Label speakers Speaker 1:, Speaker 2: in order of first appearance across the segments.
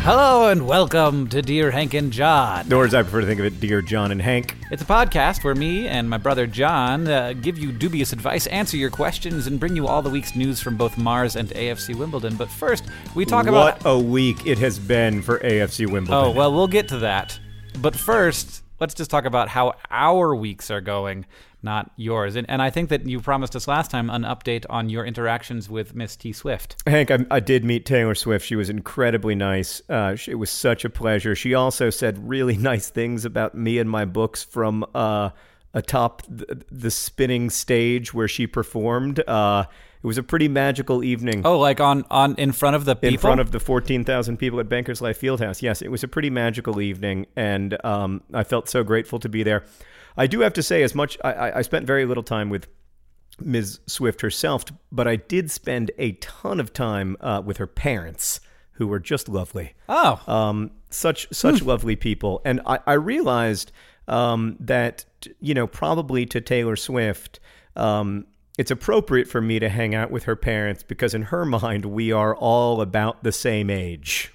Speaker 1: Hello and welcome to Dear Hank and John.
Speaker 2: Or as I prefer to think of it, Dear John and Hank.
Speaker 1: It's a podcast where me and my brother John give you dubious advice, answer your questions, and bring you all the week's news from both Mars and AFC Wimbledon. But first, we talk about...
Speaker 2: What a week it has been for AFC Wimbledon.
Speaker 1: Oh, well, we'll get to that. But first, let's just talk about how our weeks are going, not yours. And I think that you promised us last time an update on your interactions with Miss T. Swift.
Speaker 2: Hank, I did meet Taylor Swift. She was incredibly nice. It was such a pleasure. She also said really nice things about me and my books from atop the spinning stage where she performed. It was a pretty magical evening.
Speaker 1: Oh, like on in front of the people?
Speaker 2: In front of the 14,000 people at Bankers Life Fieldhouse. Yes, it was a pretty magical evening, and I felt so grateful to be there. I do have to say, as much I spent very little time with Ms. Swift herself, but I did spend a ton of time with her parents, who were just lovely.
Speaker 1: Oh,
Speaker 2: such lovely people, and I realized that probably to Taylor Swift, it's appropriate for me to hang out with her parents because in her mind we are all about the same age.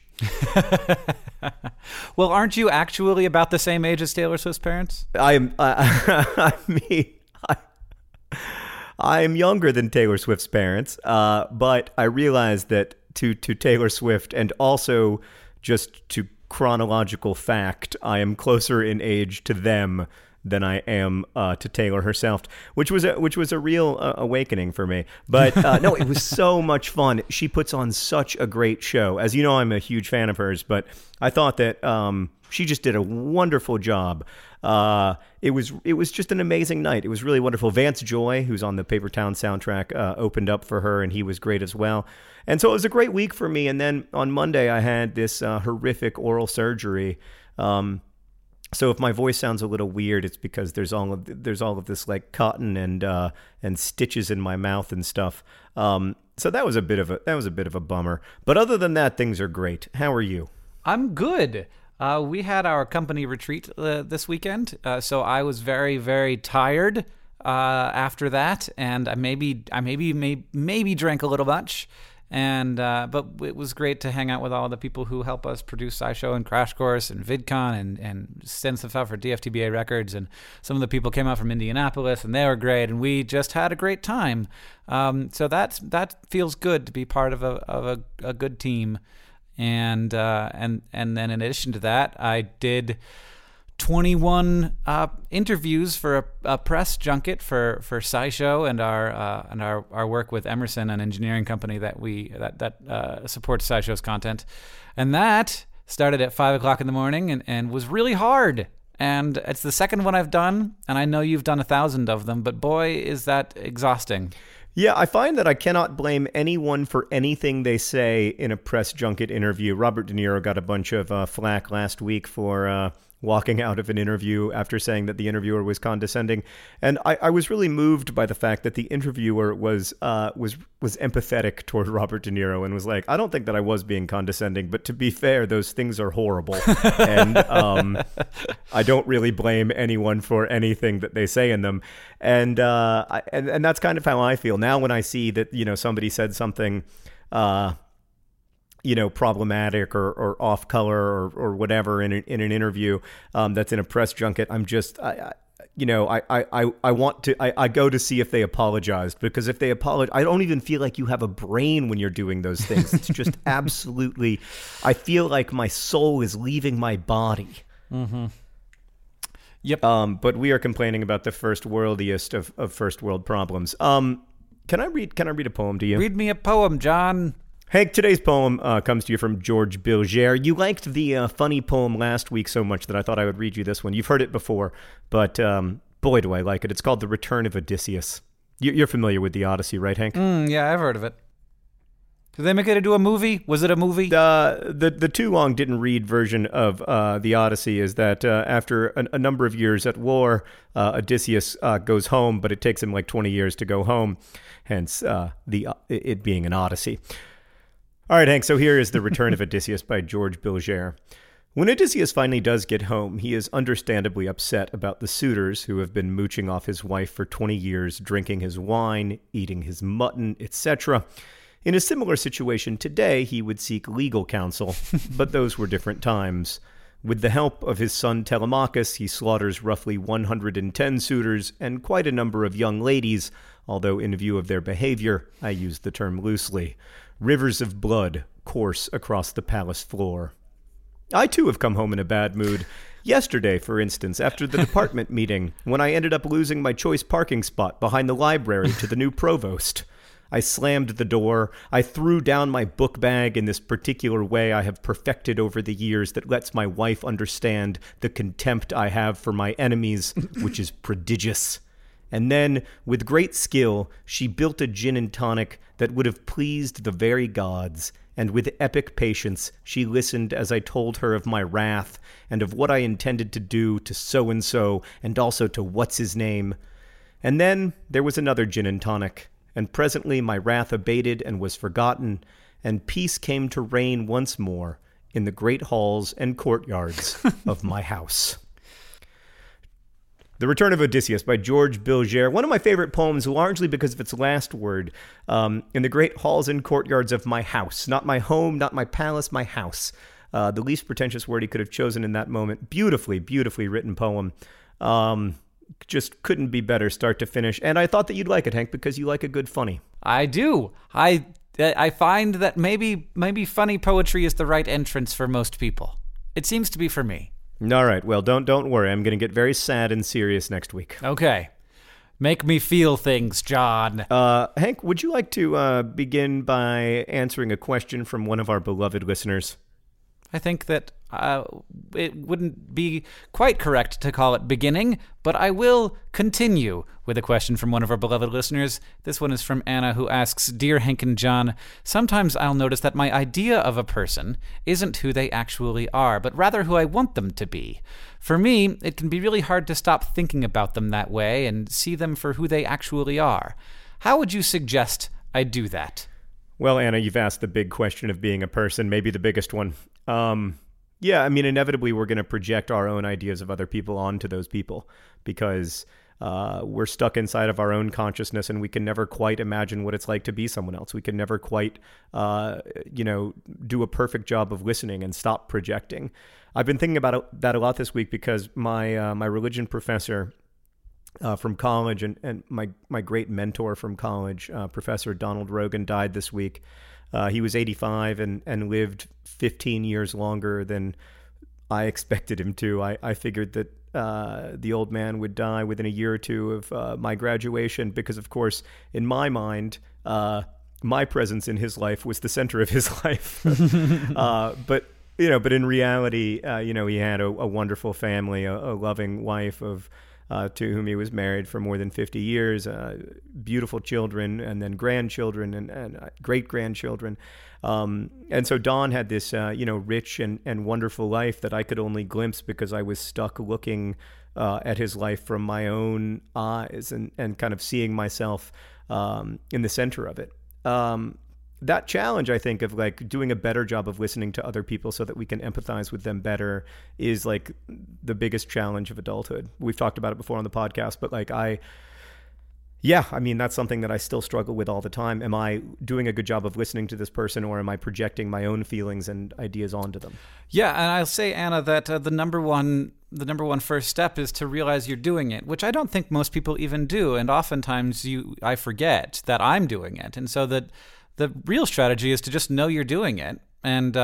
Speaker 1: Well, aren't you actually about the same age as Taylor Swift's parents?
Speaker 2: I'm younger than Taylor Swift's parents, but I realize that to Taylor Swift and also just to chronological fact, I am closer in age to them than I am to Taylor herself, which was a real awakening for me. But no, it was so much fun. She puts on such a great show. As you know, I'm a huge fan of hers, but I thought that she just did a wonderful job. It was just an amazing night. It was really wonderful. Vance Joy, who's on the Paper Town soundtrack, opened up for her, and he was great as well. And so it was a great week for me. And then on Monday, I had this horrific oral surgery. So if my voice sounds a little weird, it's because there's all of this like cotton and stitches in my mouth and stuff. So that was a bit of a bummer. But other than that, things are great. How are you?
Speaker 1: I'm good. We had our company retreat this weekend, so I was very, very tired after that, and I maybe drank a little much. And but it was great to hang out with all the people who help us produce SciShow and Crash Course and VidCon and send stuff out for DFTBA Records. And some of the people came out from Indianapolis, and they were great. And we just had a great time. So that feels good to be part of a good team. And then in addition to that, I did 21 interviews for a press junket for SciShow and our work with Emerson, an engineering company that supports SciShow's content, and that started at 5:00 in the morning and was really hard. And it's the second one I've done, and I know you've done 1,000 of them, but boy, is that exhausting.
Speaker 2: Yeah, I find that I cannot blame anyone for anything they say in a press junket interview. Robert De Niro got a bunch of flack last week for walking out of an interview after saying that the interviewer was condescending. And I was really moved by the fact that the interviewer was empathetic toward Robert De Niro and was like, I don't think that I was being condescending, but to be fair, those things are horrible. And I don't really blame anyone for anything that they say in them. And that's kind of how I feel. Now when I see that, somebody said something problematic or off color or whatever in an interview that's in a press junket, I'm just, I go to see if they apologized, because if they apologize, I don't even feel like you have a brain when you're doing those things. It's just absolutely, I feel like my soul is leaving my body.
Speaker 1: Mm-hmm. Yep.
Speaker 2: But we are complaining about the first worldiest of first world problems. Can I read a poem to you?
Speaker 1: Read me a poem, John.
Speaker 2: Hank, today's poem comes to you from George Bilger. You liked the funny poem last week so much that I thought I would read you this one. You've heard it before, but boy, do I like it. It's called The Return of Odysseus. You're familiar with the Odyssey, right, Hank?
Speaker 1: Yeah, I've heard of it. Did they make it into a movie? Was it a movie?
Speaker 2: The too long didn't read version of the Odyssey is that after a number of years at war, Odysseus goes home, but it takes him like 20 years to go home, hence it being an Odyssey. All right, Hank, so here is The Return of Odysseus by George Bilger. When Odysseus finally does get home, he is understandably upset about the suitors who have been mooching off his wife for 20 years, drinking his wine, eating his mutton, etc. In a similar situation today, he would seek legal counsel, but those were different times. With the help of his son Telemachus, he slaughters roughly 110 suitors and quite a number of young ladies, although in view of their behavior, I use the term loosely. Rivers of blood course across the palace floor. I too have come home in a bad mood. Yesterday, for instance, after the department meeting, when I ended up losing my choice parking spot behind the library to the new provost. I slammed the door. I threw down my book bag in this particular way I have perfected over the years that lets my wife understand the contempt I have for my enemies, which is prodigious. And then, with great skill, she built a gin and tonic that would have pleased the very gods, and with epic patience she listened as I told her of my wrath, and of what I intended to do to so-and-so, and also to what's-his-name. And then there was another gin and tonic, and presently my wrath abated and was forgotten, and peace came to reign once more in the great halls and courtyards of my house. The Return of Odysseus by George Bilger. One of my favorite poems, largely because of its last word. In the great halls and courtyards of my house. Not my home, not my palace, my house. The least pretentious word he could have chosen in that moment. Beautifully, beautifully written poem. Just couldn't be better start to finish. And I thought that you'd like it, Hank, because you like a good funny.
Speaker 1: I do. I find that maybe funny poetry is the right entrance for most people. It seems to be for me.
Speaker 2: All right. Well, don't worry. I'm going to get very sad and serious next week.
Speaker 1: Okay. Make me feel things, John.
Speaker 2: Hank, would you like to begin by answering a question from one of our beloved listeners?
Speaker 1: I think that it wouldn't be quite correct to call it beginning, but I will continue with a question from one of our beloved listeners. This one is from Anna, who asks, Dear Hank and John, sometimes I'll notice that my idea of a person isn't who they actually are, but rather who I want them to be. For me, it can be really hard to stop thinking about them that way and see them for who they actually are. How would you suggest I do that?
Speaker 2: Well, Anna, you've asked the big question of being a person, maybe the biggest one. Yeah, I mean, inevitably we're going to project our own ideas of other people onto those people because we're stuck inside of our own consciousness and we can never quite imagine what it's like to be someone else. We can never quite, do a perfect job of listening and stop projecting. I've been thinking about that a lot this week because my religion professor from college and my great mentor from college, Professor Donald Rogan, died this week. He was 85 and lived 15 years longer than I expected him to. I figured that the old man would die within a year or two of my graduation because, of course, in my mind, my presence in his life was the center of his life. But in reality, he had a wonderful family, a loving wife to whom he was married for more than 50 years, beautiful children, and then grandchildren and great-grandchildren. And so Don had this, rich and wonderful life that I could only glimpse because I was stuck looking at his life from my own eyes and kind of seeing myself in the center of it. That challenge, I think, of like doing a better job of listening to other people so that we can empathize with them better is like the biggest challenge of adulthood. We've talked about it before on the podcast, but that's something that I still struggle with all the time. Am I doing a good job of listening to this person, or am I projecting my own feelings and ideas onto them?
Speaker 1: Yeah, and I'll say, Anna, that the number one first step is to realize you're doing it, which I don't think most people even do, and oftentimes I forget that I'm doing it, and so that the real strategy is to just know you're doing it, and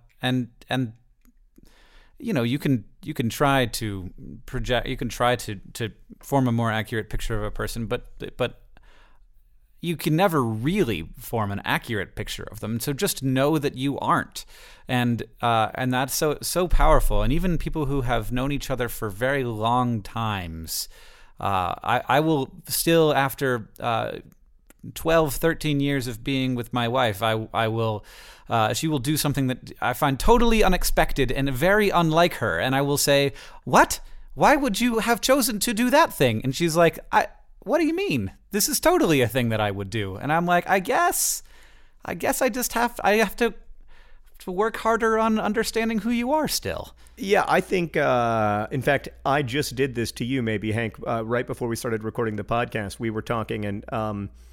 Speaker 1: you can try to project, you can try to form a more accurate picture of a person, but you can never really form an accurate picture of them. So just know that you aren't, and that's so powerful. And even people who have known each other for very long times, I will still, after 12, 13 years of being with my wife, she will do something that I find totally unexpected and very unlike her. And I will say, "What? Why would you have chosen to do that thing?" And she's like, "What do you mean? This is totally a thing that I would do." And I'm like, I guess I just have to work harder on understanding who you are still.
Speaker 2: Yeah, I think, in fact, I just did this to you, maybe, Hank, right before we started recording the podcast. We were talking, and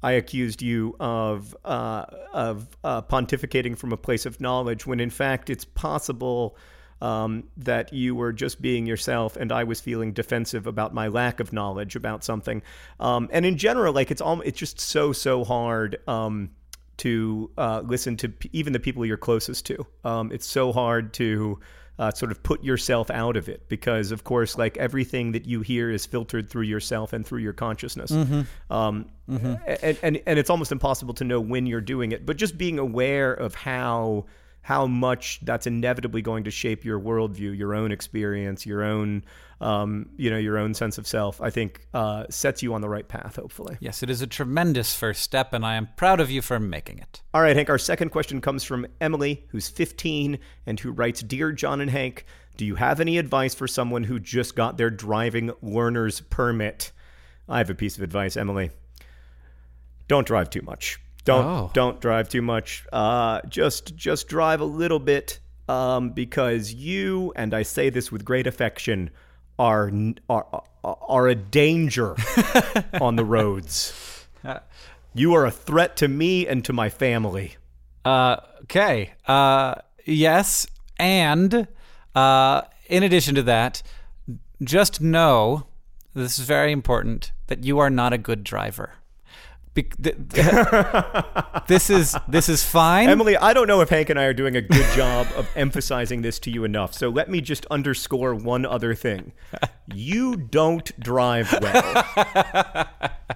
Speaker 2: I accused you of pontificating from a place of knowledge, when in fact it's possible that you were just being yourself, and I was feeling defensive about my lack of knowledge about something. And in general, like it's just so hard to listen to even the people you're closest to. It's so hard to sort of put yourself out of it, because of course, like everything that you hear is filtered through yourself and through your consciousness. And it's almost impossible to know when you're doing it, but just being aware of how much that's inevitably going to shape your worldview, your own experience, your own, your own sense of self, I think sets you on the right path, hopefully.
Speaker 1: Yes, it is a tremendous first step, and I am proud of you for making it.
Speaker 2: All right, Hank, our second question comes from Emily, who's 15, and who writes, Dear John and Hank, do you have any advice for someone who just got their driving learner's permit? I have a piece of advice, Emily. Don't drive too much. Don't drive too much. Just drive a little bit, because you, and I say this with great affection, are a danger on the roads. You are a threat to me and to my family.
Speaker 1: Okay. Yes, and in addition to that, just know, this is very important, that you are not a good driver. This is fine.
Speaker 2: Emily, I don't know if Hank and I are doing a good job of emphasizing this to you enough. So let me just underscore one other thing. You don't drive well.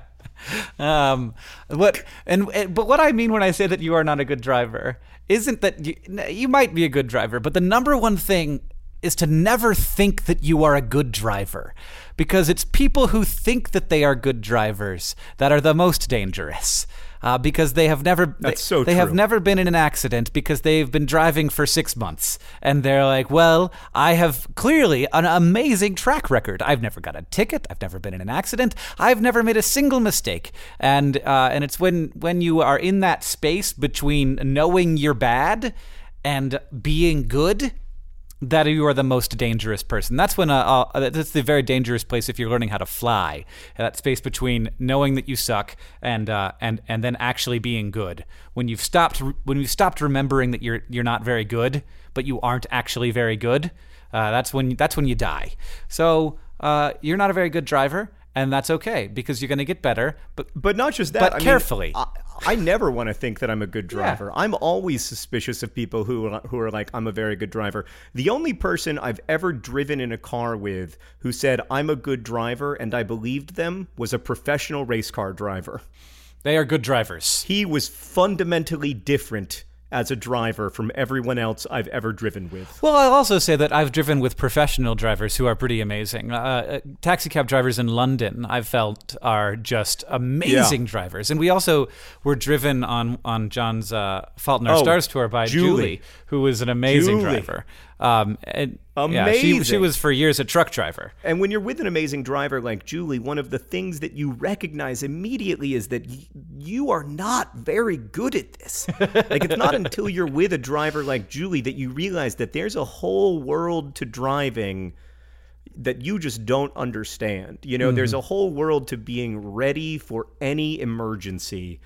Speaker 1: But what I mean when I say that you are not a good driver isn't that you might be a good driver, but the number one thing is to never think that you are a good driver, because it's people who think that they are good drivers that are the most dangerous, because they have never they have never been in an accident, because they've been driving for 6 months and they're like, well, I have clearly an amazing track record. I've never got a ticket. I've never been in an accident. I've never made a single mistake. And it's when you are in that space between knowing you're bad and being good that you are the most dangerous person. That's when that's the very dangerous place if you're learning how to fly. That space between knowing that you suck and then actually being good. When you've stopped remembering that you're not very good, but you aren't actually very good, that's when you die. So you're not a very good driver, and that's okay, because you're going to get better.
Speaker 2: But not just that.
Speaker 1: But carefully.
Speaker 2: I never want to think that I'm a good driver.
Speaker 1: Yeah.
Speaker 2: I'm always suspicious of people who are like, I'm a very good driver. The only person I've ever driven in a car with who said I'm a good driver and I believed them was a professional race car driver.
Speaker 1: They are good drivers.
Speaker 2: He was fundamentally different as a driver from everyone else I've ever driven with.
Speaker 1: Well, I'll also say that I've driven with professional drivers who are pretty amazing. Taxi cab drivers in London, I've felt, are just amazing drivers. And we also were driven on John's Fault in Our Stars tour by Julie, who was an amazing driver. Amazing. Yeah, she was for years a truck driver.
Speaker 2: And when you're with an amazing driver like Julie, one of the things that you recognize immediately is that you are not very good at this. Like, it's not until you're with a driver like Julie that you realize that there's a whole world to driving that you just don't understand. You know, there's a whole world to being ready for any emergency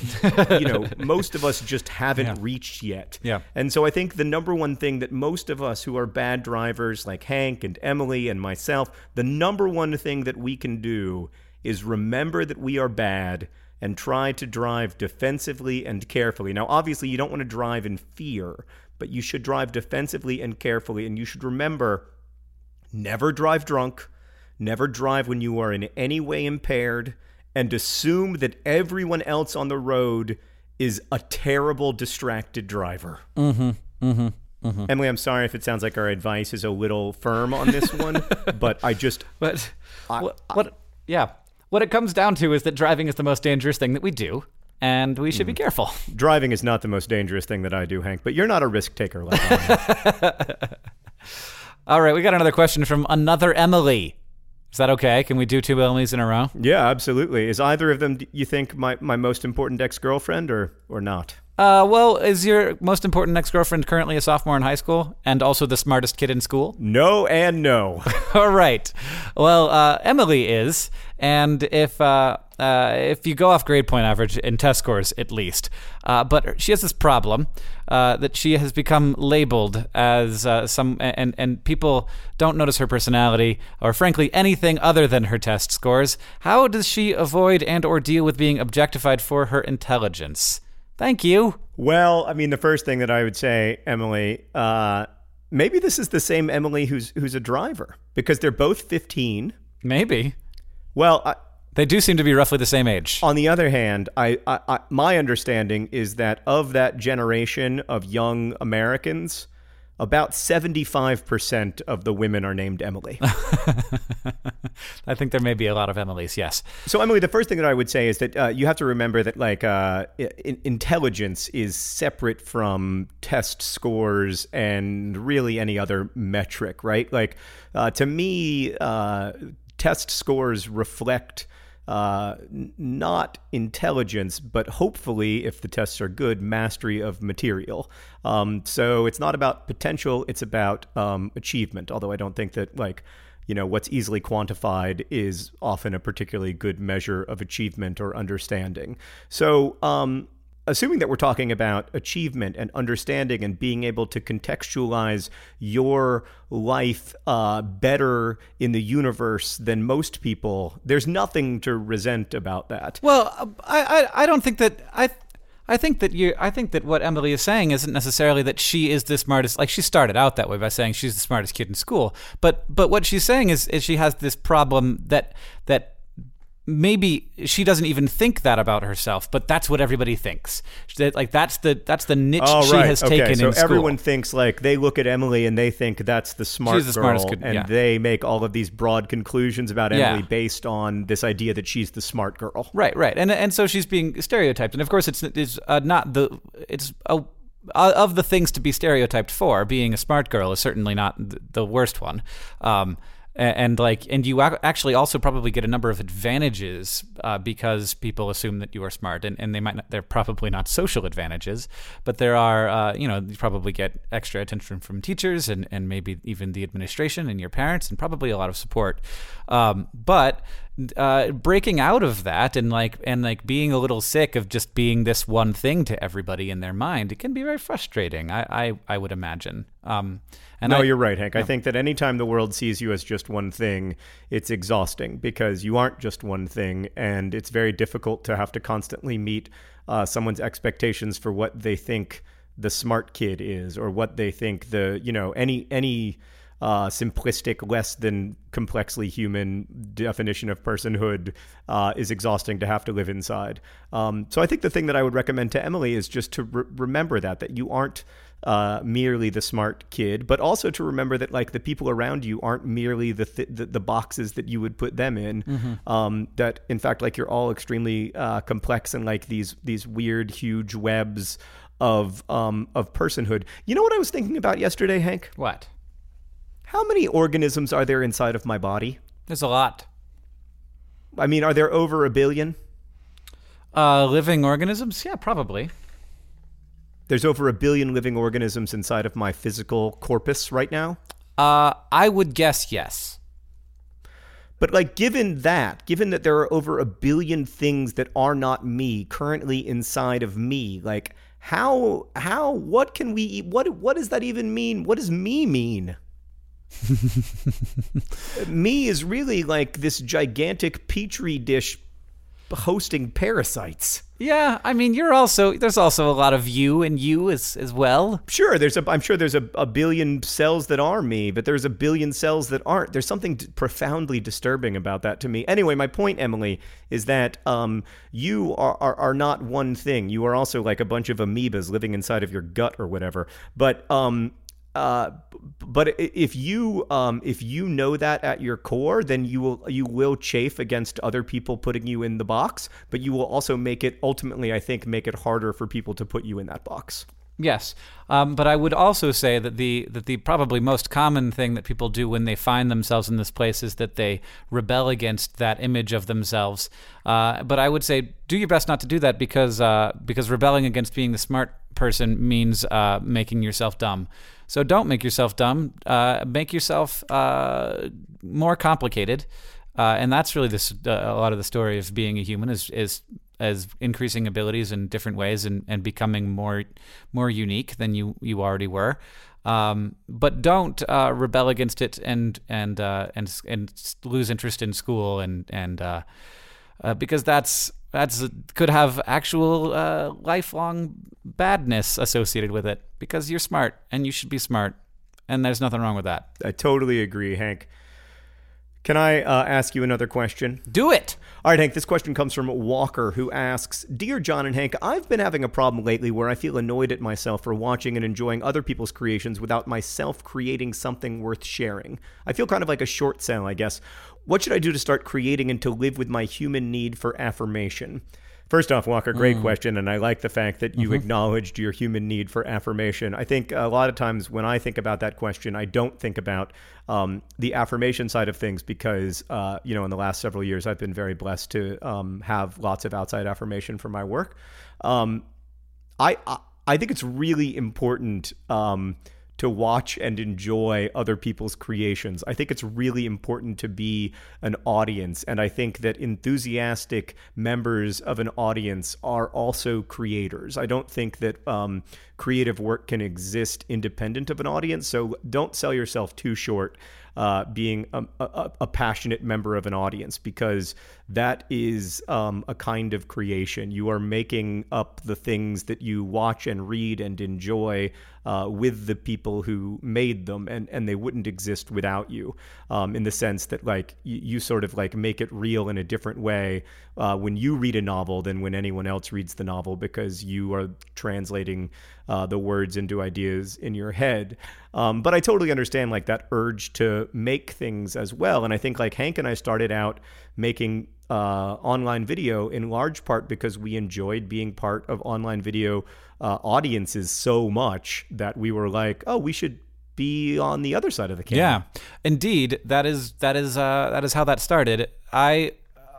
Speaker 2: that, most of us just haven't reached yet.
Speaker 1: Yeah.
Speaker 2: And so I think the number one thing that most of us who are bad drivers, like Hank and Emily and myself, the number one thing that we can do is remember that we are bad and try to drive defensively and carefully. Now, obviously, you don't want to drive in fear, but you should drive defensively and carefully. And you should remember, never drive drunk, never drive when you are in any way impaired, and assume that everyone else on the road is a terrible, distracted driver. Emily, I'm sorry if it sounds like our advice is a little firm on this one, but
Speaker 1: what it comes down to is that driving is the most dangerous thing that we do, and we should be careful.
Speaker 2: Driving is not the most dangerous thing that I do, Hank, but you're not a risk taker like I am.
Speaker 1: All right, we got another question from another Emily. Is that okay? Can we do two Emmys in a row?
Speaker 2: Yeah, absolutely. Is either of them, you think, my most important ex-girlfriend or not?
Speaker 1: Well, is your most important ex-girlfriend currently a sophomore in high school and also the smartest kid in school?
Speaker 2: No and no.
Speaker 1: All right. Well, Emily is, and if if you go off grade point average in test scores at least. But she has this problem that she has become labeled as and people don't notice her personality or frankly anything other than her test scores. How does she avoid and or deal with being objectified for her intelligence? Thank you.
Speaker 2: Well, I mean, the first thing that I would say, Emily, maybe this is the same Emily who's a driver, because they're both 15.
Speaker 1: Maybe.
Speaker 2: Well,
Speaker 1: they do seem to be roughly the same age.
Speaker 2: On the other hand, my understanding is that of that generation of young Americans, about 75% of the women are named Emily.
Speaker 1: I think there may be a lot of Emilys, yes.
Speaker 2: So, Emily, the first thing that I would say is that you have to remember that, like, intelligence is separate from test scores and really any other metric, right? Like, to me, test scores reflect not intelligence, but hopefully, if the tests are good, mastery of material. So it's not about potential, it's about achievement, although I don't think that, like, what's easily quantified is often a particularly good measure of achievement or understanding. So assuming that we're talking about achievement and understanding and being able to contextualize your life better in the universe than most people, there's nothing to resent about that.
Speaker 1: Well, I don't think that I think that what Emily is saying isn't necessarily that she is the smartest. Like, she started out that way by saying she's the smartest kid in school, but what she's saying is she has this problem that maybe she doesn't even think that about herself, but that's what everybody thinks. Like, that's the niche she has taken in school.
Speaker 2: So everyone thinks, like, they look at Emily and they think that's the smart
Speaker 1: she's the
Speaker 2: girl,
Speaker 1: smartest kid,
Speaker 2: and they make all of these broad conclusions about Emily based on this idea that she's the smart girl.
Speaker 1: Right, and so she's being stereotyped, and of course it's not the of the things to be stereotyped for. Being a smart girl is certainly not the worst one. And you actually also probably get a number of advantages because people assume that you are smart, and they're probably not social advantages, but there are, you probably get extra attention from teachers and maybe even the administration and your parents, and probably a lot of support. But breaking out of that and being a little sick of just being this one thing to everybody in their mind, it can be very frustrating. I would imagine.
Speaker 2: You're right, Hank. I think that anytime the world sees you as just one thing, it's exhausting because you aren't just one thing, and it's very difficult to have to constantly meet someone's expectations for what they think the smart kid is, or what they think any simplistic, less than complexly human definition of personhood is exhausting to have to live inside. So I think the thing that I would recommend to Emily is just to remember that you aren't merely the smart kid, but also to remember that, like, the people around you aren't merely the boxes that you would put them in. Mm-hmm. That in fact, like, you're all extremely complex and like these weird, huge webs of personhood. You know what I was thinking about yesterday, Hank?
Speaker 1: What?
Speaker 2: How many organisms are there inside of my body?
Speaker 1: There's a lot.
Speaker 2: I mean, are there over 1 billion?
Speaker 1: Living organisms? Yeah, probably.
Speaker 2: There's over 1 billion living organisms inside of my physical corpus right now?
Speaker 1: I would guess yes.
Speaker 2: But, like, given that there are over 1 billion things that are not me currently inside of me, like, what can we eat? What does that even mean? What does me mean? Me is really like this gigantic petri dish hosting parasites.
Speaker 1: Yeah, I mean, there's also a lot of you and you as well.
Speaker 2: Sure, I'm sure there's a billion cells that are me, but there's 1 billion cells that aren't. There's something profoundly disturbing about that to me. Anyway, my point, Emily, is that you are not one thing. You are also like a bunch of amoebas living inside of your gut or whatever. But if you know that at your core, then you will chafe against other people putting you in the box, but you will also ultimately, I think, make it harder for people to put you in that box.
Speaker 1: Yes, but I would also say that the probably most common thing that people do when they find themselves in this place is that they rebel against that image of themselves. But I would say do your best not to do that because rebelling against being the smart person means making yourself dumb. So don't make yourself dumb. Make yourself more complicated. And that's really a lot of the story of being a human is as increasing abilities in different ways and becoming more unique than you already were. But don't rebel against it and lose interest in school and because that's could have actual lifelong badness associated with it, because you're smart and you should be smart, and there's nothing wrong with that.
Speaker 2: I totally agree, Hank. Can I ask you another question?
Speaker 1: Do it!
Speaker 2: All right, Hank, this question comes from Walker, who asks, Dear John and Hank, I've been having a problem lately where I feel annoyed at myself for watching and enjoying other people's creations without myself creating something worth sharing. I feel kind of like a short sale, I guess. What should I do to start creating and to live with my human need for affirmation? First off, Walker, great question, and I like the fact that you acknowledged your human need for affirmation. I think a lot of times when I think about that question, I don't think about the affirmation side of things because, in the last several years, I've been very blessed to have lots of outside affirmation for my work. I think it's really important to watch and enjoy other people's creations. I think it's really important to be an audience. And I think that enthusiastic members of an audience are also creators. I don't think that creative work can exist independent of an audience. So don't sell yourself too short being a passionate member of an audience, because that is a kind of creation. You are making up the things that you watch and read and enjoy with the people who made them, and they wouldn't exist without you, in the sense that like you sort of like make it real in a different way when you read a novel than when anyone else reads the novel, because you are translating the words into ideas in your head. But I totally understand like that urge to make things as well. And I think like Hank and I started out making online video in large part because we enjoyed being part of online video audiences so much that we were like, oh, we should be on the other side of the camera.
Speaker 1: Yeah, indeed. That is how that started. I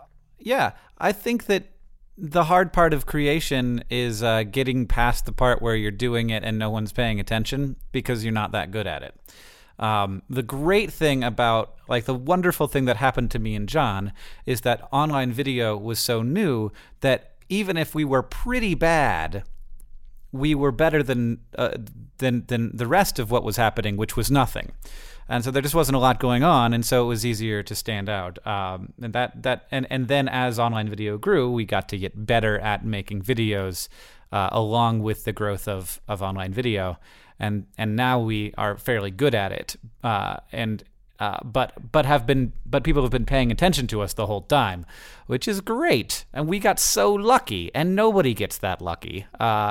Speaker 1: think that the hard part of creation is getting past the part where you're doing it and no one's paying attention because you're not that good at it. The great thing about, like, the wonderful thing that happened to me and John is that online video was so new that even if we were pretty bad, we were better than the rest of what was happening, which was nothing. And so there just wasn't a lot going on, and so it was easier to stand out. And then as online video grew, we got to get better at making videos, along with the growth of online video, and now we are fairly good at it. But people have been paying attention to us the whole time, which is great. And we got so lucky, and nobody gets that lucky.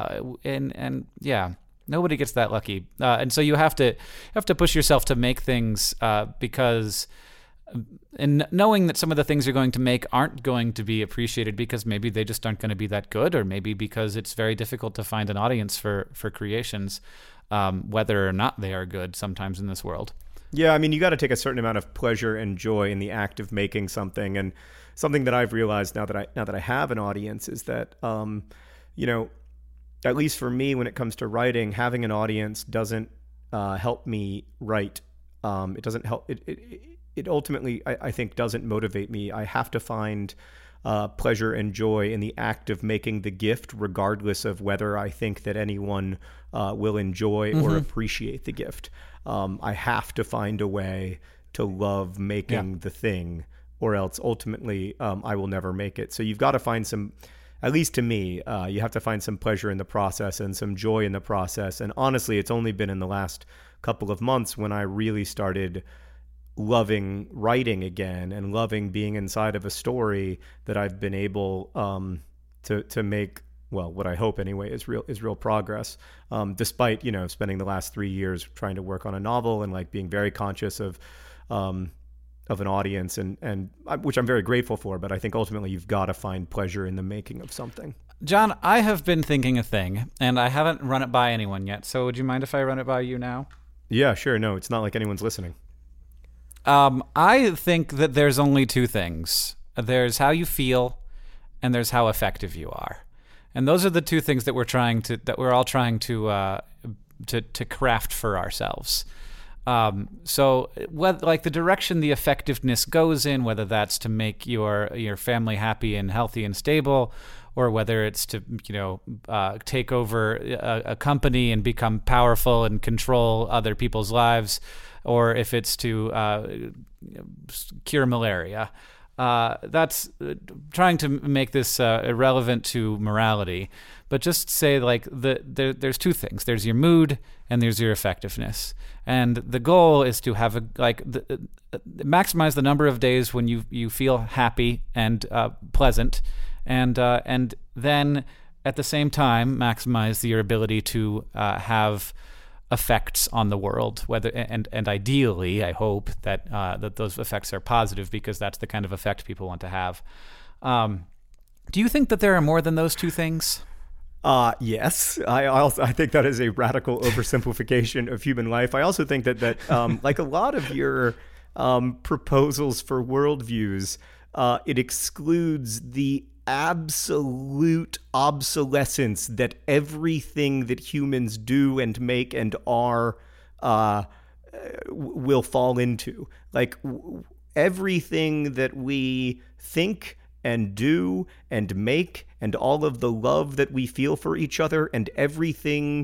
Speaker 1: Nobody gets that lucky. And so you have to push yourself to make things because, and knowing that some of the things you're going to make aren't going to be appreciated because maybe they just aren't going to be that good, or maybe because it's very difficult to find an audience for creations, whether or not they are good sometimes in this world.
Speaker 2: Yeah, I mean, you got to take a certain amount of pleasure and joy in the act of making something. And something that I've realized now that I have an audience is that, at least for me, when it comes to writing, having an audience doesn't help me write. It doesn't help. It ultimately, I think, doesn't motivate me. I have to find pleasure and joy in the act of making the gift, regardless of whether I think that anyone will enjoy or appreciate the gift. I have to find a way to love making the thing, or else ultimately I will never make it. So you've got to find some, at least to me, you have to find some pleasure in the process and some joy in the process. And honestly, it's only been in the last couple of months when I really started loving writing again and loving being inside of a story that I've been able to make, well, what I hope anyway is real progress, despite spending the last 3 years trying to work on a novel and like being very conscious of an audience and which I'm very grateful for. But I think ultimately you've got to find pleasure in the making of something.
Speaker 1: John, I have been thinking a thing, and I haven't run it by anyone yet. So would you mind if I run it by you now?
Speaker 2: Yeah, sure. No, it's not like anyone's listening.
Speaker 1: I think that there's only two things. There's how you feel, and there's how effective you are. And those are the two things that we're all trying to craft for ourselves. So, whether, like the direction the effectiveness goes in, whether that's to make your family happy and healthy and stable, or whether it's to take over a company and become powerful and control other people's lives, or if it's to cure malaria. That's trying to make this irrelevant to morality, but just say like there's two things. There's your mood and there's your effectiveness, and the goal is to have maximize the number of days when you feel happy and pleasant, and then at the same time maximize your ability to have effects on the world, whether and ideally, I hope that those effects are positive, because that's the kind of effect people want to have. Do you think that there are more than those two things?
Speaker 2: Yes. I think that is a radical oversimplification of human life. I also think that like a lot of your proposals for worldviews, it excludes the absolute obsolescence that everything that humans do and make and are will fall into. Like everything that we think and do and make, and all of the love that we feel for each other, and everything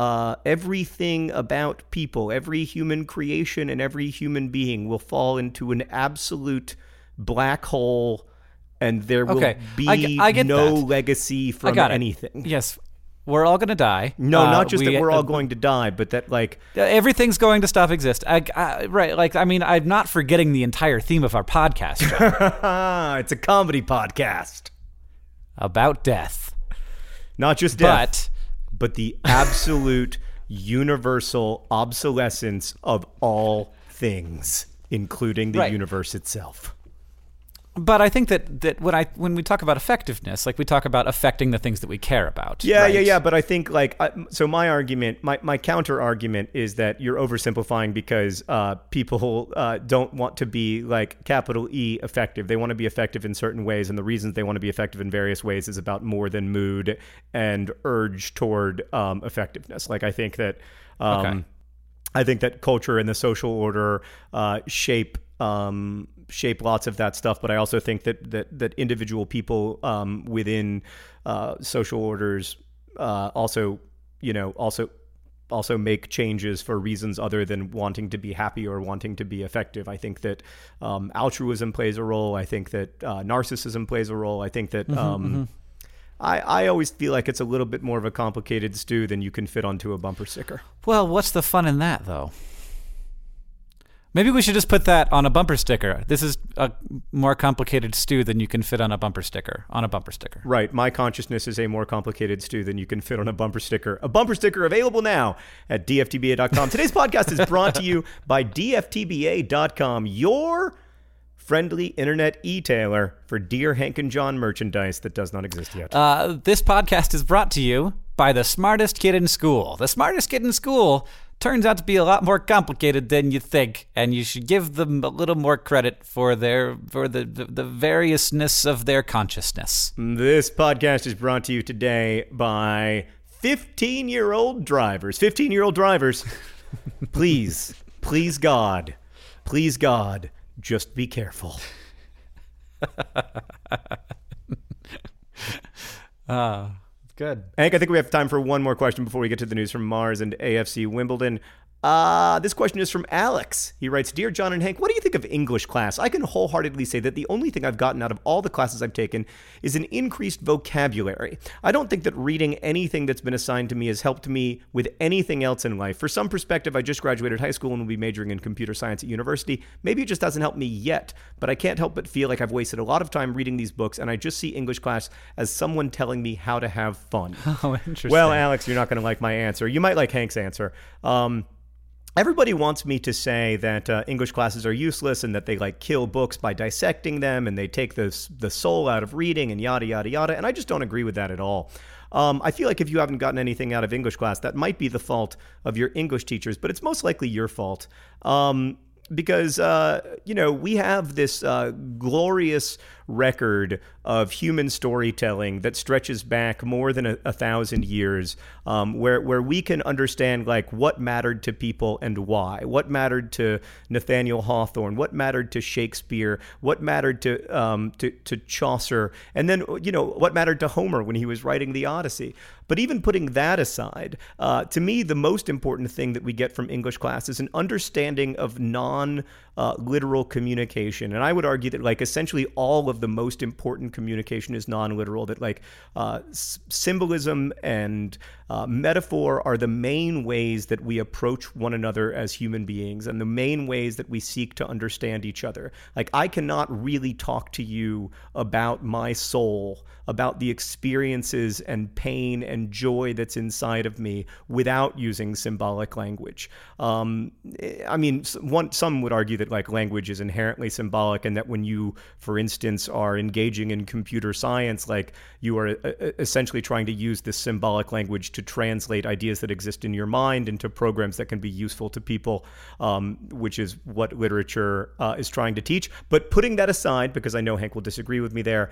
Speaker 2: about people, every human creation and every human being will fall into an absolute black hole, and there will be
Speaker 1: I get
Speaker 2: no
Speaker 1: that.
Speaker 2: legacy from anything.
Speaker 1: Yes, we're all going to die.
Speaker 2: No, not just that we're all going to die, but that like
Speaker 1: everything's going to stop existing. Right? Like, I mean, I'm not forgetting the entire theme of our podcast.
Speaker 2: It's a comedy podcast
Speaker 1: about death,
Speaker 2: not just death, but the absolute universal obsolescence of all things, including the universe itself.
Speaker 1: But I think that when we talk about effectiveness, like we talk about affecting the things that we care about.
Speaker 2: Yeah,
Speaker 1: right?
Speaker 2: yeah. But I think so my argument, my counter argument is that you're oversimplifying, because people don't want to be like capital E effective. They want to be effective in certain ways. And the reasons they want to be effective in various ways is about more than mood and urge toward effectiveness. Like I think that culture and the social order shape lots of that stuff, but I also think that individual people within social orders also make changes for reasons other than wanting to be happy or wanting to be effective. I think that altruism plays a role. I think that narcissism plays a role. I think that I always feel like it's a little bit more of a complicated stew than you can fit onto a bumper sticker.
Speaker 1: Well, what's the fun in that, though? Maybe we should just put that on a bumper sticker. This is a more complicated stew than you can fit on a bumper sticker.
Speaker 2: Right. My consciousness is a more complicated stew than you can fit on a bumper sticker. A bumper sticker available now at dftba.com. Today's podcast is brought to you by dftba.com, your friendly internet e-tailer for Dear Hank and John merchandise that does not exist yet.
Speaker 1: This podcast is brought to you by the smartest kid in school. The smartest kid in school turns out to be a lot more complicated than you think, and you should give them a little more credit for the variousness of their consciousness.
Speaker 2: This podcast is brought to you today by 15-year-old drivers. 15-year-old drivers, please God, just be careful.
Speaker 1: Good.
Speaker 2: Hank, I think we have time for one more question before we get to the news from Mars and AFC Wimbledon. This question is from Alex. He writes, Dear John and Hank, what do you think of English class? I can wholeheartedly say that the only thing I've gotten out of all the classes I've taken is an increased vocabulary. I don't think that reading anything that's been assigned to me has helped me with anything else in life. For some perspective, I just graduated high school and will be majoring in computer science at university. Maybe it just hasn't helped me yet, but I can't help but feel like I've wasted a lot of time reading these books, and I just see English class as someone telling me how to have fun.
Speaker 1: Oh, interesting.
Speaker 2: Well, Alex, you're not going to like my answer. You might like Hank's answer. Everybody wants me to say that English classes are useless and that they like kill books by dissecting them and they take the soul out of reading and yada, yada, yada. And I just don't agree with that at all. I feel like if you haven't gotten anything out of English class, that might be the fault of your English teachers, but it's most likely your fault. because we have this glorious record of human storytelling that stretches back more than 1,000 years, where we can understand like what mattered to people and why, what mattered to Nathaniel Hawthorne, what mattered to Shakespeare, what mattered to Chaucer, and then what mattered to Homer when he was writing the Odyssey. But even putting that aside, to me, the most important thing that we get from English class is an understanding of non-literal communication. And I would argue that like essentially all of the most important communication is non-literal, that like symbolism and metaphor are the main ways that we approach one another as human beings and the main ways that we seek to understand each other. Like I cannot really talk to you about my soul, about the experiences and pain and joy that's inside of me without using symbolic language. I mean, some would argue that like language is inherently symbolic, and that when you, for instance, are engaging in computer science, like you are essentially trying to use this symbolic language to translate ideas that exist in your mind into programs that can be useful to people, which is what literature is trying to teach. But putting that aside, because I know Hank will disagree with me there,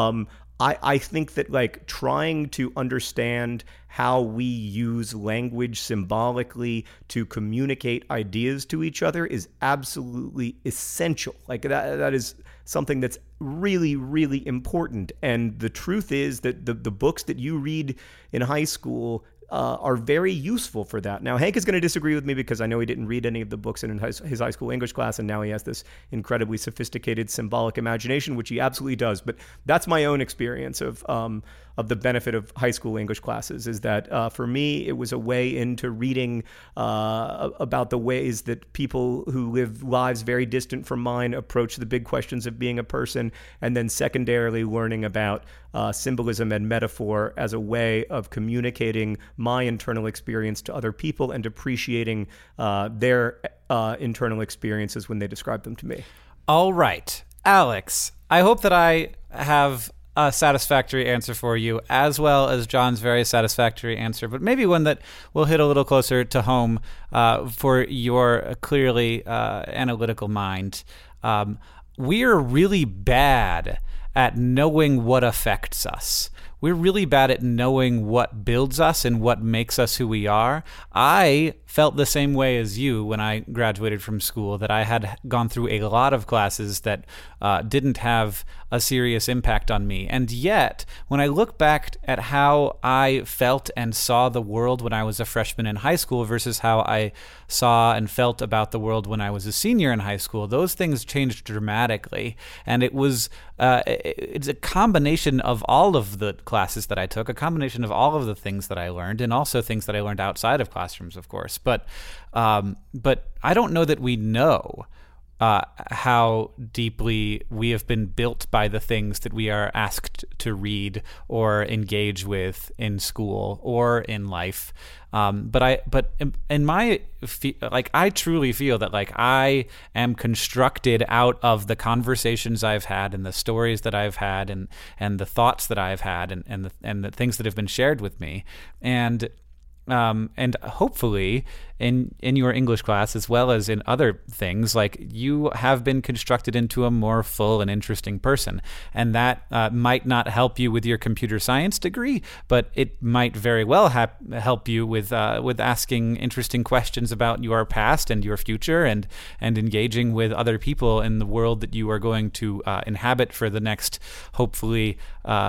Speaker 2: I think that like trying to understand how we use language symbolically to communicate ideas to each other is absolutely essential. Like that is something that's really, really important. And the truth is that the books that you read in high school are very useful for that. Now, Hank is going to disagree with me because I know he didn't read any of the books in his high school English class, and now he has this incredibly sophisticated symbolic imagination, which he absolutely does. But that's my own experience of the benefit of high school English classes, is that for me, it was a way into reading about the ways that people who live lives very distant from mine approach the big questions of being a person, and then secondarily learning about symbolism and metaphor as a way of communicating my internal experience to other people and appreciating their internal experiences when they describe them to me.
Speaker 1: All right, Alex, I hope that I have a satisfactory answer for you, as well as John's very satisfactory answer, but maybe one that will hit a little closer to home for your clearly analytical mind. We're really bad at knowing what affects us. We're really bad at knowing what builds us and what makes us who we are. I felt the same way as you when I graduated from school, that I had gone through a lot of classes that didn't have a serious impact on me. And yet, when I look back at how I felt and saw the world when I was a freshman in high school versus how I saw and felt about the world when I was a senior in high school, those things changed dramatically. And it was it's a combination of all of the classes that I took, a combination of all of the things that I learned, and also things that I learned outside of classrooms, of course. But I don't know that we know how deeply we have been built by the things that we are asked to read or engage with in school or in life. But in my I truly feel that like I am constructed out of the conversations I've had and the stories that I've had and the thoughts that I've had and the things that have been shared with me. And hopefully in your English class, as well as in other things, like you have been constructed into a more full and interesting person. And that might not help you with your computer science degree, but it might very well help you with asking interesting questions about your past and your future and engaging with other people in the world that you are going to inhabit for the next, hopefully,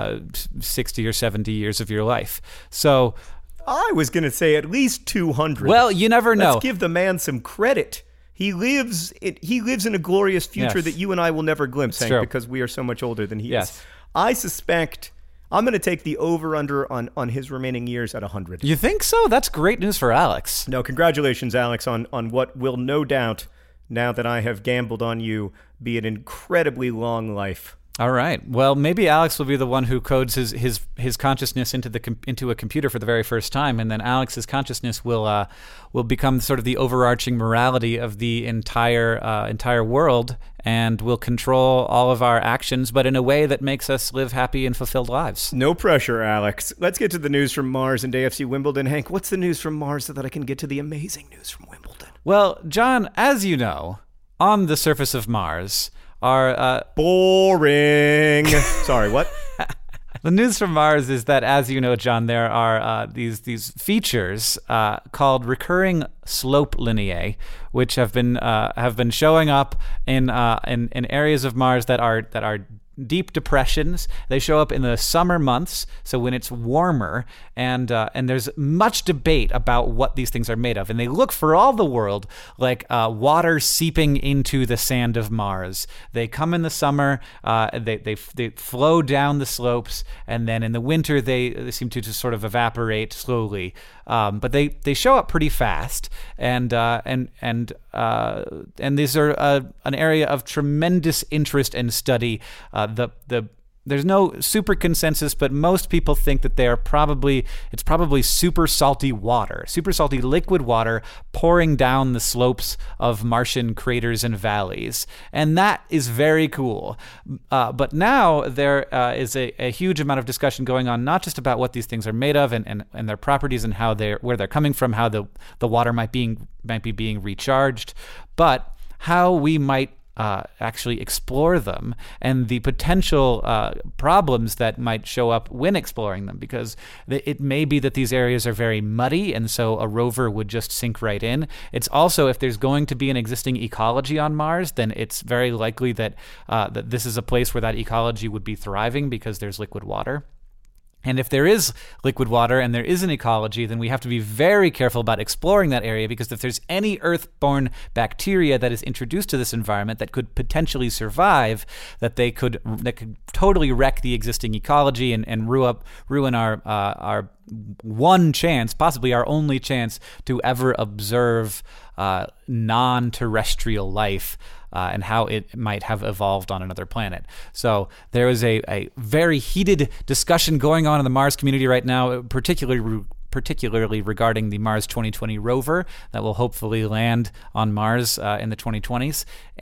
Speaker 1: 60 or 70 years of your life. So
Speaker 2: I was going to say at least 200.
Speaker 1: Well, you never know.
Speaker 2: Let's give the man some credit. He lives in a glorious future that you and I will never glimpse, Hank, because we are so much older than he is. I suspect I'm going to take the over-under on his remaining years at 100.
Speaker 1: You think so? That's great news for Alex.
Speaker 2: No, congratulations, Alex, on what will no doubt, now that I have gambled on you, be an incredibly long life.
Speaker 1: All right. Well, maybe Alex will be the one who codes his consciousness into a computer for the very first time, and then Alex's consciousness will become sort of the overarching morality of the entire world, and will control all of our actions, but in a way that makes us live happy and fulfilled lives.
Speaker 2: No pressure, Alex. Let's get to the news from Mars and AFC Wimbledon. Hank, what's the news from Mars so that I can get to the amazing news from Wimbledon?
Speaker 1: Well, John, as you know, on the surface of Mars are
Speaker 2: boring. Sorry, what?
Speaker 1: The news from Mars is that, as you know, John, there are these features called recurring slope lineae, which have been showing up in areas of Mars that are deep depressions. They show up in the summer months, so when it's warmer, and there's much debate about what these things are made of. And they look for all the world like water seeping into the sand of Mars. They come in the summer, they flow down the slopes, and then in the winter they seem to just sort of evaporate slowly. But they show up pretty fast, and these are an area of tremendous interest and study. There's no super consensus, but most people think that it's probably super salty liquid water pouring down the slopes of Martian craters and valleys. And that is very cool. But now there is a huge amount of discussion going on, not just about what these things are made of and their properties and where they're coming from, how the water might be being recharged, but how we might actually explore them and the potential problems that might show up when exploring them, because it may be that these areas are very muddy, and so a rover would just sink right in. It's also, if there's going to be an existing ecology on Mars, then it's very likely that this is a place where that ecology would be thriving because there's liquid water. And if there is liquid water and there is an ecology, then we have to be very careful about exploring that area, because if there's any Earth-borne bacteria that is introduced to this environment that could potentially survive, that could totally wreck the existing ecology and ruin our one chance, possibly our only chance, to ever observe non-terrestrial life. And how it might have evolved on another planet. So there is a very heated discussion going on in the Mars community right now, particularly regarding the Mars 2020 rover that will hopefully land on Mars in the 2020s,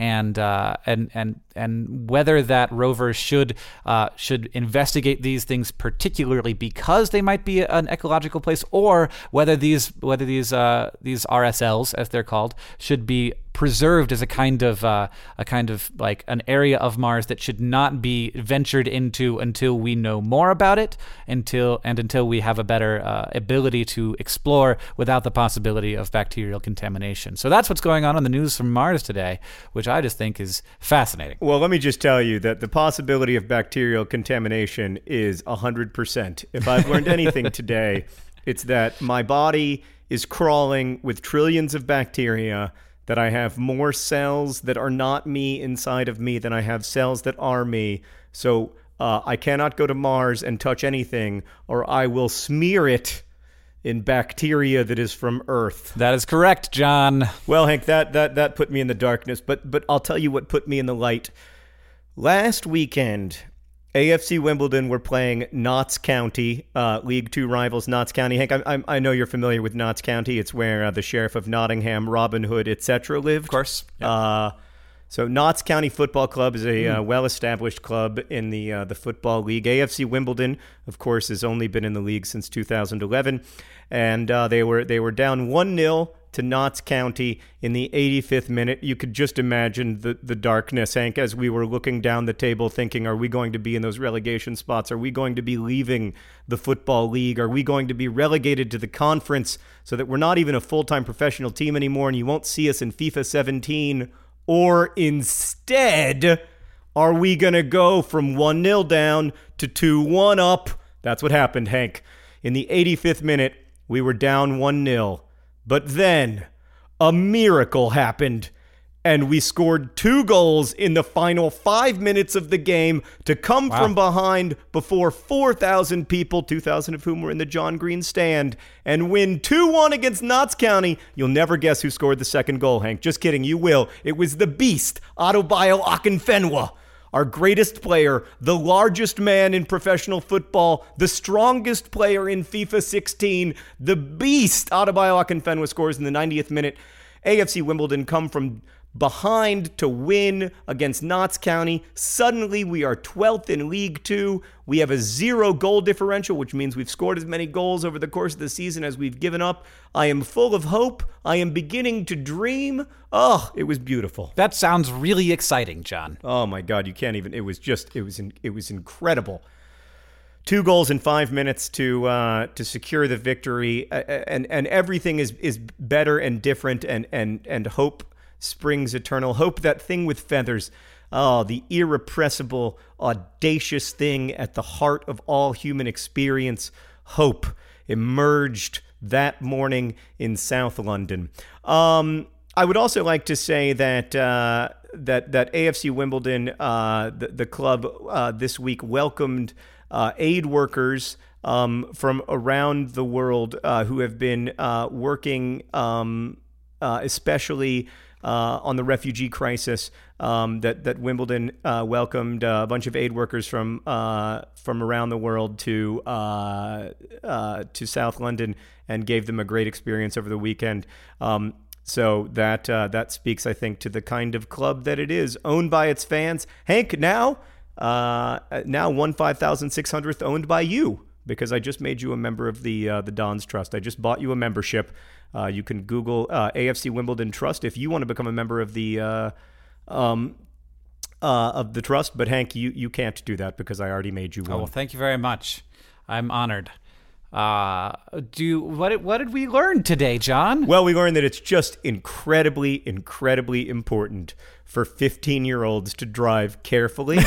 Speaker 1: and whether that rover should investigate these things particularly because they might be an ecological place, or whether these RSLs, as they're called, should be preserved as a kind of like an area of Mars that should not be ventured into until we know more about it, until we have a better ability to explore without the possibility of bacterial contamination. So that's what's going on the news from Mars today, which I just think is fascinating.
Speaker 2: Well, let me just tell you that the possibility of bacterial contamination is 100%. If I've learned anything today, it's that my body is crawling with trillions of bacteria, that I have more cells that are not me inside of me than I have cells that are me. So I cannot go to Mars and touch anything, or I will smear it in bacteria that is from Earth.
Speaker 1: That is correct, John.
Speaker 2: Well, Hank, that put me in the darkness, but I'll tell you what put me in the light. Last weekend, AFC Wimbledon were playing Notts County, League Two rivals Notts County. Hank, I know you're familiar with Notts County. It's where the Sheriff of Nottingham, Robin Hood, etc. lived.
Speaker 1: Of course. Yep.
Speaker 2: So Notts County Football Club is a well-established club in the Football League. AFC Wimbledon, of course, has only been in the league since 2011. And they were down 1-0 to Notts County in the 85th minute. You could just imagine the darkness, Hank, as we were looking down the table thinking, are we going to be in those relegation spots? Are we going to be leaving the Football League? Are we going to be relegated to the conference so that we're not even a full-time professional team anymore and you won't see us in FIFA 17? Or instead, are we going to go from 1-0 down to 2-1 up? That's what happened, Hank. In the 85th minute, we were down 1-0. But then a miracle happened, and we scored 2 goals in the final 5 minutes of the game to come from behind before 4,000 people, 2,000 of whom were in the John Green stand, and win 2-1 against Notts County. You'll never guess who scored the second goal, Hank. Just kidding, you will. It was the beast, Adebayo Akinfenwa. Our greatest player, the largest man in professional football, the strongest player in FIFA 16, the beast, Adebayo Akinfenwa scores in the 90th minute. AFC Wimbledon come from behind to win against Notts County. Suddenly, we are 12th in League Two. We have a 0 goal differential, which means we've scored as many goals over the course of the season as we've given up. I am full of hope. I am beginning to dream. Oh, it was beautiful.
Speaker 1: That sounds really exciting, John.
Speaker 2: Oh my God, you can't even. It was incredible. 2 goals in 5 minutes to secure the victory, and everything is better and different, and hope springs eternal. Hope, that thing with feathers. Oh, the irrepressible, audacious thing at the heart of all human experience. Hope emerged that morning in South London. I would also like to say that that AFC Wimbledon, the club this week welcomed aid workers from around the world who have been working especially on the refugee crisis. That Wimbledon welcomed a bunch of aid workers from around the world to South London and gave them a great experience over the weekend. So that speaks, I think, to the kind of club that it is, owned by its fans. Hank, now 1,500th owned by you, because I just made you a member of the Don's Trust. I just bought you a membership. You can Google AFC Wimbledon Trust if you want to become a member of the trust. But Hank, you can't do that because I already made you one.
Speaker 1: Oh, well, thank you very much. I'm honored. What did we learn today, John?
Speaker 2: Well, we learned that it's just incredibly, incredibly important for 15-year-olds to drive carefully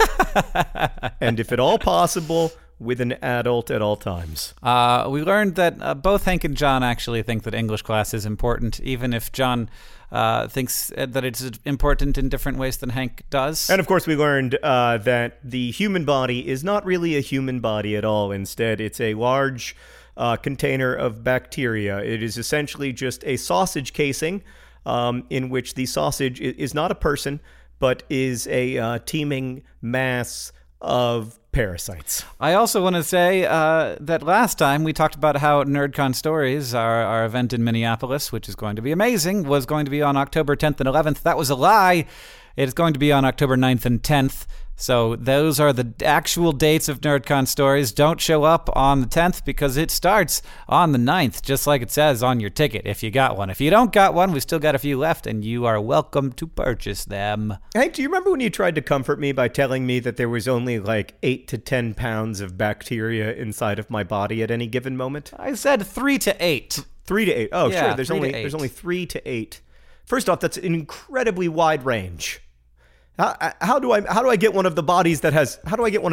Speaker 2: and, if at all possible, with an adult at all times.
Speaker 1: We learned that both Hank and John actually think that English class is important, even if John thinks that it's important in different ways than Hank does.
Speaker 2: And of course, we learned that the human body is not really a human body at all. Instead, it's a large container of bacteria. It is essentially just a sausage casing in which the sausage is not a person, but is a teeming mass of parasites.
Speaker 1: I also want to say that last time we talked about how NerdCon Stories, our event in Minneapolis, which is going to be amazing, was going to be on October 10th and 11th. That was a lie. It's going to be on October 9th and 10th. So those are the actual dates of NerdCon Stories. Don't show up on the 10th because it starts on the 9th, just like it says on your ticket, if you got one. If you don't got one, we still got a few left, and you are welcome to purchase them.
Speaker 2: Hey, do you remember when you tried to comfort me by telling me that there was only like 8 to 10 pounds of bacteria inside of my body at any given moment?
Speaker 1: I said 3 to 8.
Speaker 2: 3 to 8. Oh,
Speaker 1: yeah,
Speaker 2: sure. There's only 3 to 8. First off, that's an incredibly wide range. How do I get one of the bodies that has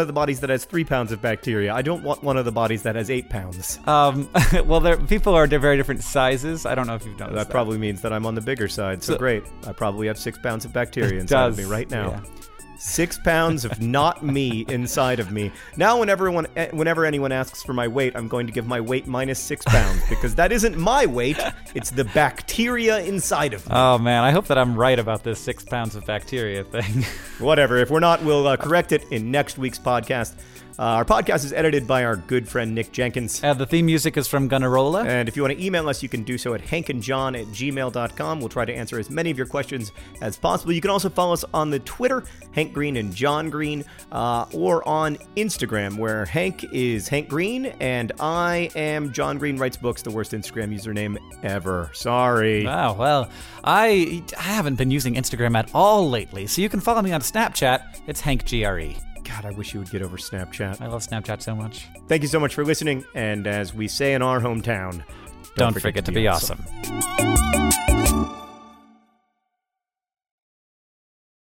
Speaker 2: 3 pounds of bacteria? I don't want one of the bodies that has 8 pounds.
Speaker 1: Well, people are very different sizes. I don't know if you've noticed that.
Speaker 2: That probably means that I'm on the bigger side. So great. I probably have 6 pounds of bacteria inside of me right now. Yeah. 6 pounds of not me inside of me. Now, whenever anyone asks for my weight, I'm going to give my weight minus 6 pounds because that isn't my weight. It's the bacteria inside of me.
Speaker 1: Oh, man. I hope that I'm right about this 6 pounds of bacteria thing.
Speaker 2: Whatever. If we're not, we'll correct it in next week's podcast. Our podcast is edited by our good friend Nick Jenkins.
Speaker 1: The theme music is from Gunnarola.
Speaker 2: And if you want to email us, you can do so at hankandjohn@gmail.com. We'll try to answer as many of your questions as possible. You can also follow us on the Twitter, Hank Green and John Green, or on Instagram, where Hank is Hank Green and I am John Green Writes Books, the worst Instagram username ever. Sorry.
Speaker 1: Oh, well, I haven't been using Instagram at all lately, so you can follow me on Snapchat. It's Hank GRE.
Speaker 2: God, I wish you would get over Snapchat.
Speaker 1: I love Snapchat so much.
Speaker 2: Thank you so much for listening, and as we say in our hometown,
Speaker 1: don't forget to be awesome.